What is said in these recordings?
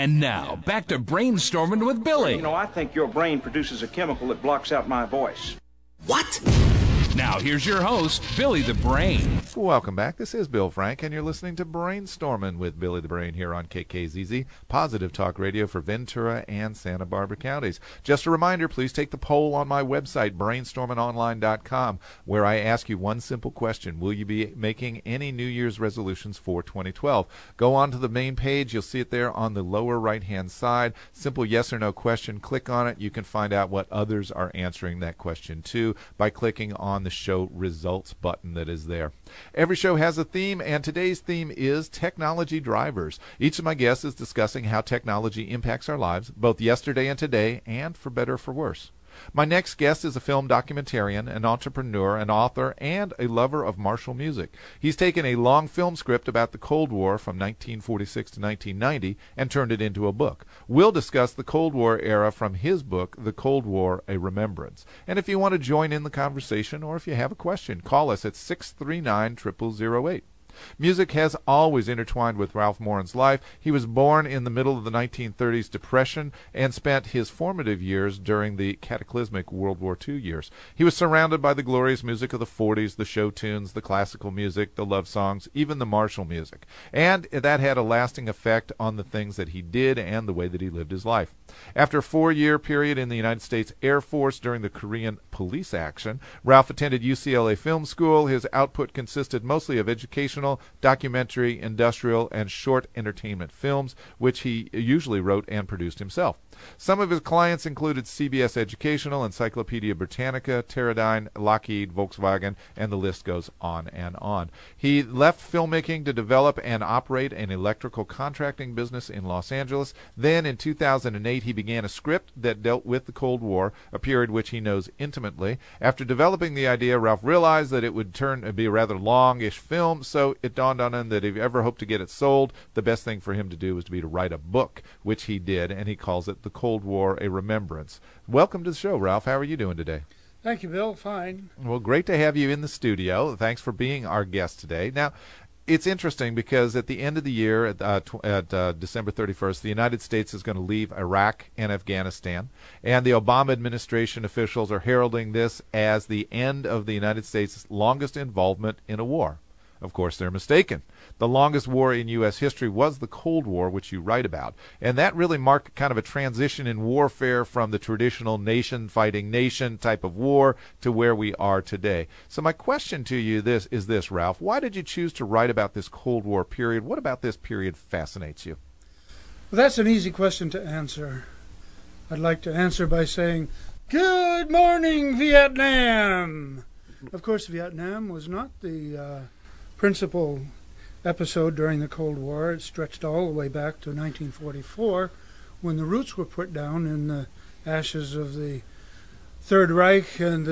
And now, back to Brainstorming with Billy. You know, I think your brain produces a chemical that blocks out my voice. What? Now, here's your host, Billy the Brain. Welcome back. This is Bill Frank, and you're listening to Brainstorming with Billy the Brain here on KKZZ, Positive Talk Radio for Ventura and Santa Barbara counties. Just a reminder, please take the poll on my website, brainstormingonline.com, where I ask you one simple question. Will you be making any New Year's resolutions for 2012? Go on to the main page. You'll see it there on the lower right-hand side. Simple yes or no question. Click on it. You can find out what others are answering that question to by clicking on the show results button that is there. Every show has a theme, and today's theme is technology drivers. Each of my guests is discussing how technology impacts our lives, both yesterday and today, and for better or for worse. My next guest is a film documentarian, an entrepreneur, an author, and a lover of martial music. He's taken a long film script about the Cold War from 1946 to 1990 and turned it into a book. We'll discuss the Cold War era from his book, The Cold War, A Remembrance. And if you want to join in the conversation or if you have a question, call us at 639-0008. Music has always intertwined with Ralph Morin's life. He was born in the middle of the 1930s Depression and spent his formative years during the cataclysmic World War II years. He was surrounded by the glorious music of the 40s, the show tunes, the classical music, the love songs, even the martial music. And that had a lasting effect on the things that he did and the way that he lived his life. After a 4-year period in the United States Air Force during the Korean police action, Ralph attended UCLA Film School. His output consisted mostly of educational, documentary, industrial, and short entertainment films, which he usually wrote and produced himself. Some of his clients included CBS Educational, Encyclopedia Britannica, Teradyne, Lockheed, Volkswagen, and the list goes on and on. He left filmmaking to develop and operate an electrical contracting business in Los Angeles. Then in 2008, he began a script that dealt with the Cold War, a period which he knows intimately. After developing the idea, Ralph realized that it would be a rather longish film, so it dawned on him that if he ever hoped to get it sold, the best thing for him to do was to write a book, which he did, and he calls it The Cold War, A Remembrance. Welcome to the show, Ralph. How are you doing today? Thank you, Bill. Fine. Well, great to have you in the studio. Thanks for being our guest today. Now, it's interesting because at the end of the year, at December 31st, the United States is going to leave Iraq and Afghanistan, and the Obama administration officials are heralding this as the end of the United States' longest involvement in a war. Of course, they're mistaken. The longest war in U.S. history was the Cold War, which you write about. And that really marked kind of a transition in warfare from the traditional nation-fighting nation type of war to where we are today. So my question to you is this, Ralph. Why did you choose to write about this Cold War period? What about this period fascinates you? Well, that's an easy question to answer. I'd like to answer by saying, "Good morning, Vietnam!" Of course, Vietnam was not the principal episode during the Cold War. It stretched all the way back to 1944, when the roots were put down in the ashes of the Third Reich and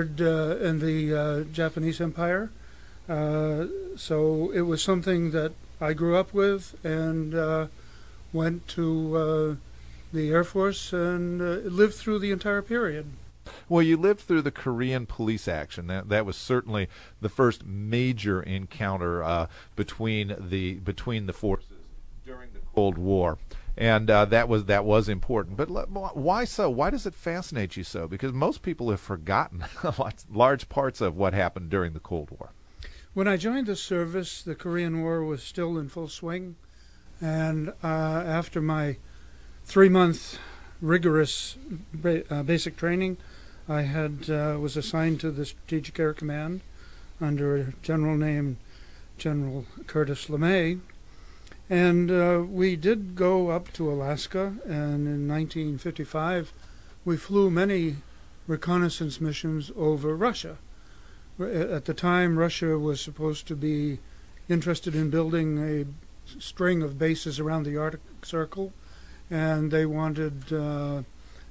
the Japanese Empire. So it was something that I grew up with and went to the Air Force and lived through the entire period. Well, you lived through the Korean police action. That was certainly the first major encounter between the forces during the Cold War, and that was important. But why so? Why does it fascinate you so? Because most people have forgotten large parts of what happened during the Cold War. When I joined the service, the Korean War was still in full swing, and after my 3-month rigorous basic training, I was assigned to the Strategic Air Command under a general named General Curtis LeMay, and we did go up to Alaska, and in 1955 we flew many reconnaissance missions over Russia. At the time, Russia was supposed to be interested in building a string of bases around the Arctic Circle, and they wanted to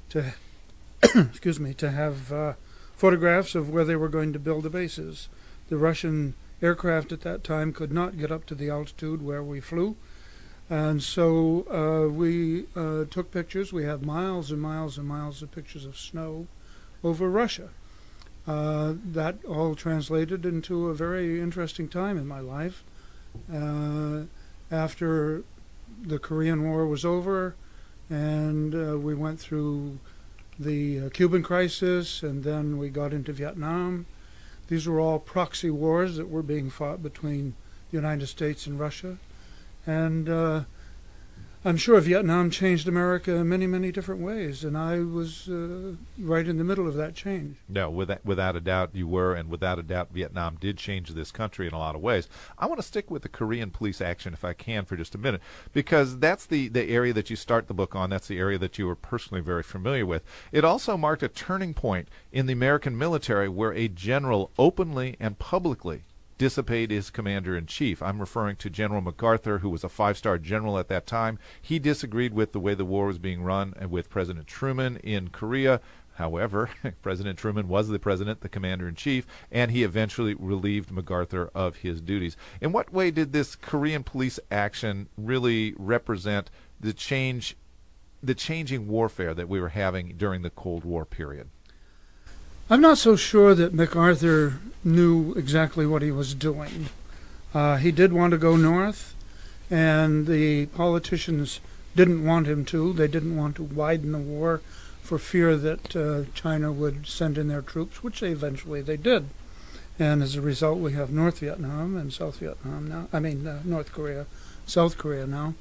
have photographs of where they were going to build the bases. The Russian aircraft at that time could not get up to the altitude where we flew, and so we took pictures. We have miles and miles and miles of pictures of snow over Russia. That all translated into a very interesting time in my life. After the Korean War was over, and we went through the Cuban crisis, and then we got into Vietnam. These were all proxy wars that were being fought between the United States and Russia. And I'm sure Vietnam changed America in many, many different ways, and I was right in the middle of that change. No, without a doubt you were, and without a doubt Vietnam did change this country in a lot of ways. I want to stick with the Korean police action, if I can, for just a minute, because that's the area that you start the book on. That's the area that you were personally very familiar with. It also marked a turning point in the American military where a general openly and publicly dissipate his commander-in-chief. I'm referring to General MacArthur, who was a 5-star general at that time. He disagreed with the way the war was being run with President Truman in Korea. However, President Truman was the president, the commander-in-chief, and he eventually relieved MacArthur of his duties. In what way did this Korean police action really represent the changing warfare that we were having during the Cold War period? I'm not so sure that MacArthur knew exactly what he was doing. He did want to go north, and the politicians didn't want him to. They didn't want to widen the war for fear that China would send in their troops, which eventually they did. And as a result, we have North Vietnam and South Vietnam now. I mean, North Korea, South Korea now.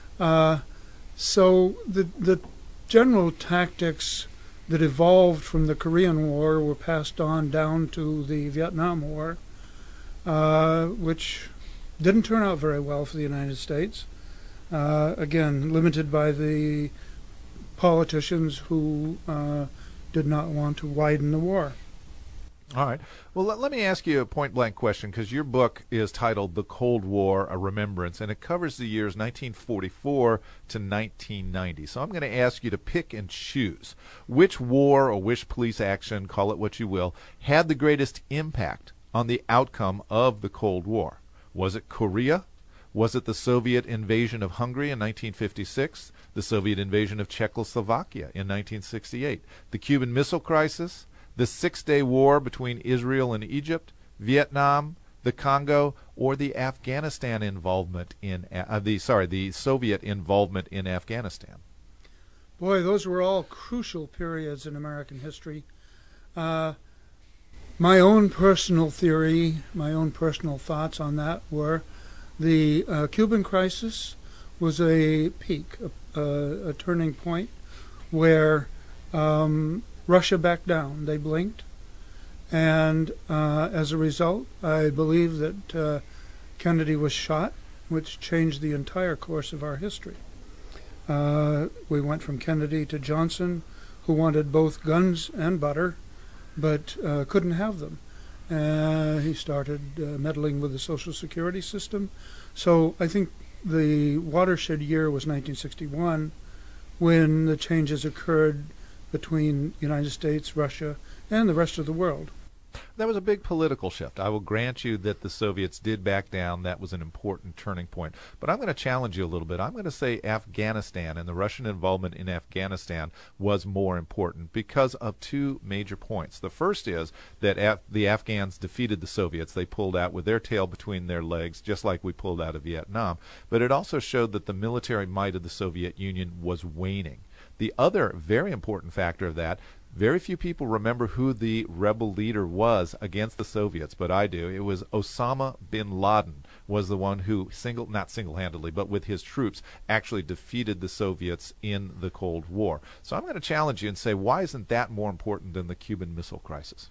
So the general tactics that evolved from the Korean War were passed on down to the Vietnam War, which didn't turn out very well for the United States. Again, limited by the politicians who did not want to widen the war. All right. Well, let me ask you a point-blank question, because your book is titled The Cold War, A Remembrance, and it covers the years 1944 to 1990. So I'm going to ask you to pick and choose which war or which police action, call it what you will, had the greatest impact on the outcome of the Cold War. Was it Korea? Was it the Soviet invasion of Hungary in 1956? The Soviet invasion of Czechoslovakia in 1968? The Cuban Missile Crisis? The Six-Day War between Israel and Egypt, Vietnam, the Congo, or the Afghanistan involvement in the Soviet involvement in Afghanistan? Boy, those were all crucial periods in American history. My own personal theory, my own personal thoughts on that were the Cuban crisis was a peak, a turning point where Russia backed down. They blinked. And as a result, I believe that Kennedy was shot, which changed the entire course of our history. We went from Kennedy to Johnson, who wanted both guns and butter, but couldn't have them. He started meddling with the Social Security system. So I think the watershed year was 1961, when the changes occurred between the United States, Russia, and the rest of the world. That was a big political shift. I will grant you that the Soviets did back down. That was an important turning point. But I'm going to challenge you a little bit. I'm going to say Afghanistan and the Russian involvement in Afghanistan was more important because of two major points. The first is that the Afghans defeated the Soviets. They pulled out with their tail between their legs, just like we pulled out of Vietnam. But it also showed that the military might of the Soviet Union was waning. The other very important factor of that, very few people remember who the rebel leader was against the Soviets, but I do. It was Osama bin Laden was the one who, not single-handedly, but with his troops, actually defeated the Soviets in the Cold War. So I'm going to challenge you and say, why isn't that more important than the Cuban Missile Crisis?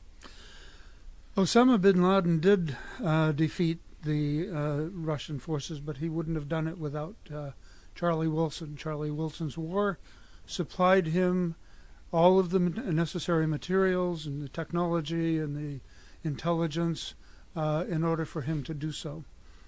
Osama bin Laden did defeat the Russian forces, but he wouldn't have done it without Charlie Wilson. Charlie Wilson's war supplied him all of the necessary materials and the technology and the intelligence in order for him to do so.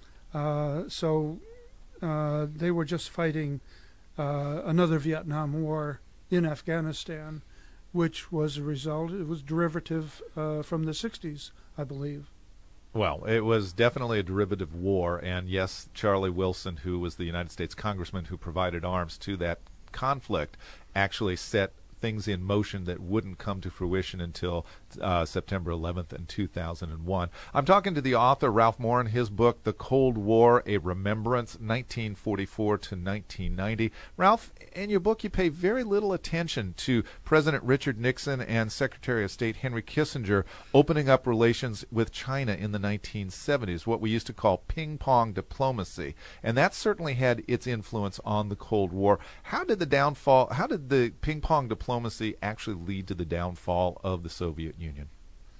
So they were just fighting another Vietnam War in Afghanistan, which was a result, it was derivative from the 60s, I believe. Well, it was definitely a derivative war, and yes, Charlie Wilson, who was the United States congressman who provided arms to that conflict, actually set things in motion that wouldn't come to fruition until September 11th in 2001. I'm talking to the author, Ralph Morin, his book, The Cold War, A Remembrance, 1944 to 1990. Ralph, in your book, you pay very little attention to President Richard Nixon and Secretary of State Henry Kissinger opening up relations with China in the 1970s, what we used to call ping-pong diplomacy. And that certainly had its influence on the Cold War. How did the ping-pong diplomacy actually lead to the downfall of the Soviet Union?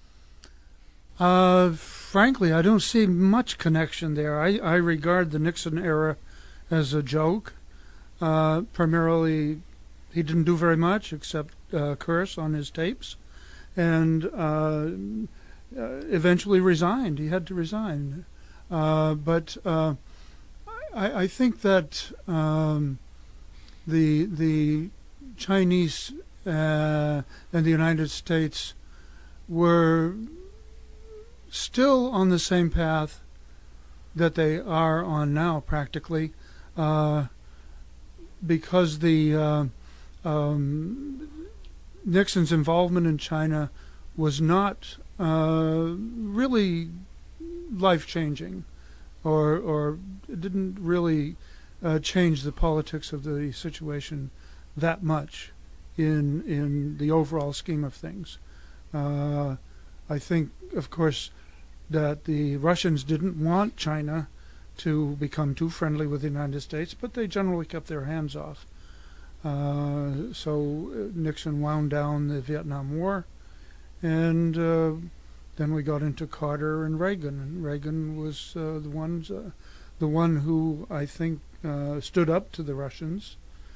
Frankly, I don't see much connection there. I regard the Nixon era as a joke. Primarily, he didn't do very much except curse on his tapes, and eventually resigned. He had to resign. But I think that the Chinese and the United States were still on the same path that they are on now, practically, because the Nixon's involvement in China was not really life-changing, or it didn't really change the politics of the situation that much in the overall scheme of things. I think, of course, that the Russians didn't want China to become too friendly with the United States, but they generally kept their hands off. So Nixon wound down the Vietnam War, and then we got into Carter and Reagan. And Reagan was the one who I think stood up to the Russians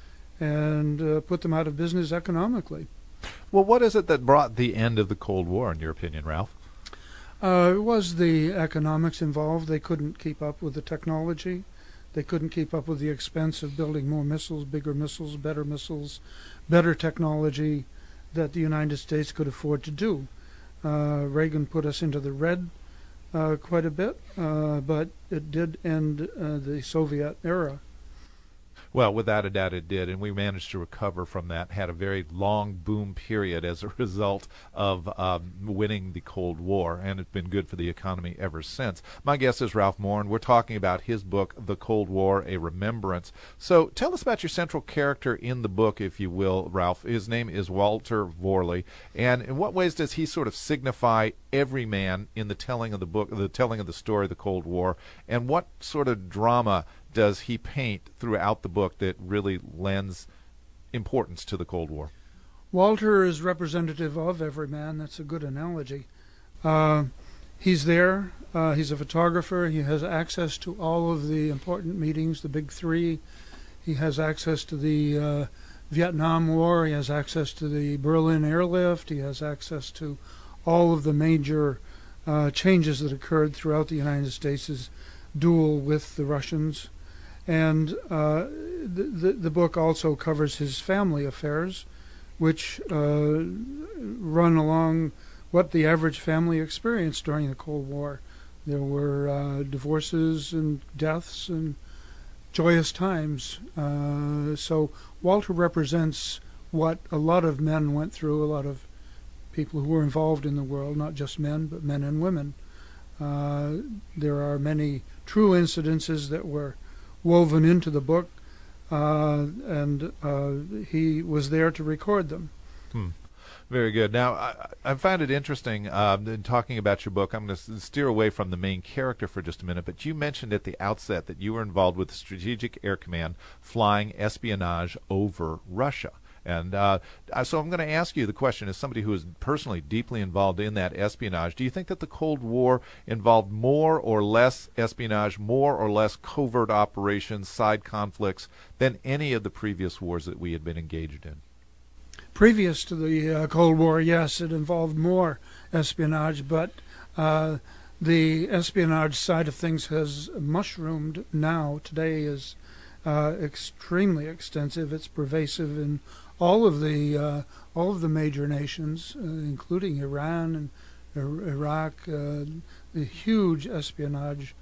and put them out of business economically. Well, what is it that brought the end of the Cold War, in your opinion, Ralph? It was the economics involved. They couldn't keep up with the technology. They couldn't keep up with the expense of building more missiles, bigger missiles, better technology that the United States could afford to do. Reagan put us into the red quite a bit, but it did end the Soviet era. Well, without a doubt it did, and we managed to recover from that, had a very long boom period as a result of winning the Cold War, and it's been good for the economy ever since. My guest is Ralph Morin. We're talking about his book, The Cold War, A Remembrance. So tell us about your central character in the book, if you will, Ralph. His name is Walter Vorley, and in what ways does he sort of signify every man in the telling of the book, the telling of the story of the Cold War, and what sort of drama does he paint throughout the book that really lends importance to the Cold War? Walter is representative of every man. That's a good analogy. He's there. He's a photographer. He has access to all of the important meetings, the big three. He has access to the Vietnam War. He has access to the Berlin airlift. He has access to all of the major changes that occurred throughout the United States' duel with the Russians. And the book also covers his family affairs, which run along what the average family experienced during the Cold War. There were divorces and deaths and joyous times. So Walter represents what a lot of men went through, a lot of people who were involved in the world, not just men, but men and women. There are many true incidences that were woven into the book, and he was there to record them. Very good. Now, I find it interesting in talking about your book. I'm going to steer away from the main character for just a minute, but you mentioned at the outset that you were involved with the Strategic Air Command flying espionage over Russia. And so I'm going to ask you the question, as somebody who is personally deeply involved in that espionage, do you think that the Cold War involved more or less espionage, more or less covert operations, side conflicts, than any of the previous wars that we had been engaged in? Previous to the Cold War, yes, it involved more espionage, but the espionage side of things has mushroomed now. Today is extremely extensive. It's pervasive in all of the major nations, including Iran and Iraq. The huge espionage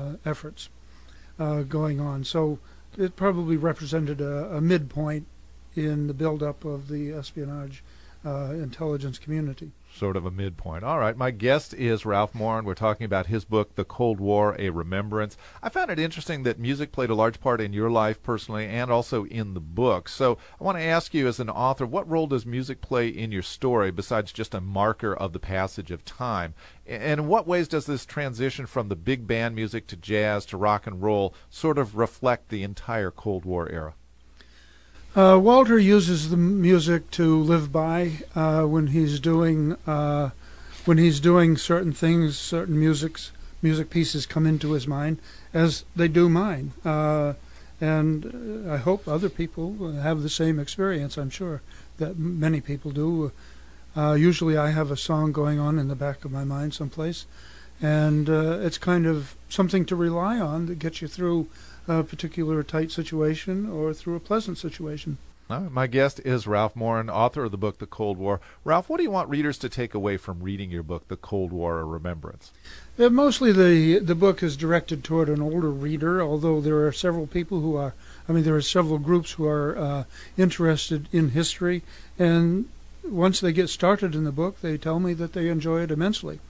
efforts going on. So it probably represented a midpoint in the build-up of the espionage intelligence community. Sort of a midpoint. All right. My guest is Ralph Morin. We're talking about his book, The Cold War, A Remembrance. I found it interesting that music played a large part in your life personally and also in the book. So I want to ask you, as an author, what role does music play in your story besides just a marker of the passage of time? And in what ways does this transition from the big band music to jazz to rock and roll sort of reflect the entire Cold War era? Walter uses the music to live by when he's doing certain things. Certain music pieces come into his mind, as they do mine. And I hope other people have the same experience. I'm sure that many people do. Usually, I have a song going on in the back of my mind someplace, and it's kind of something to rely on that gets you through a particular tight situation or through a pleasant situation. All right, my guest is Ralph Morin, author of the book, The Cold War. Ralph, what do you want readers to take away from reading your book, The Cold War, A Remembrance? Mostly the book is directed toward an older reader, although there are several people who are, there are several groups who are interested in history, and once they get started in the book, they tell me that they enjoy it immensely.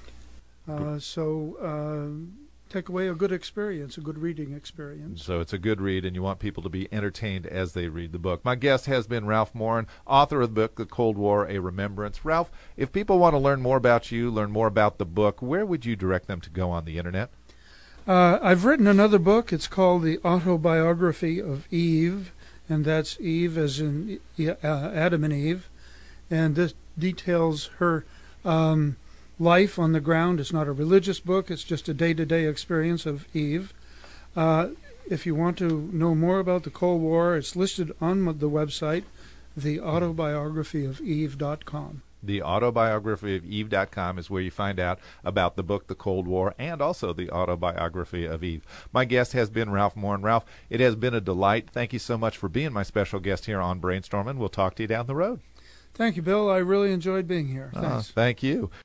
Take away a good experience, a good reading experience. So it's a good read, and you want people to be entertained as they read the book. My guest has been Ralph Morin, author of the book, The Cold War, A Remembrance. Ralph, if people want to learn more about you, learn more about the book, where would you direct them to go on the Internet? I've written another book. It's called The Autobiography of Eve, and that's Eve as in Adam and Eve. And this details her life on the ground. It's not a religious book. It's just a day-to-day experience of Eve. If you want to know more about the Cold War, it's listed on the website, theautobiographyofeve.com. Theautobiographyofeve.com is where you find out about the book, The Cold War, and also the autobiography of Eve. My guest has been Ralph Morin. Ralph, it has been a delight. Thank you so much for being my special guest here on Brainstorming. We'll talk to you down the road. Thank you, Bill. I really enjoyed being here. Thanks. Thank you.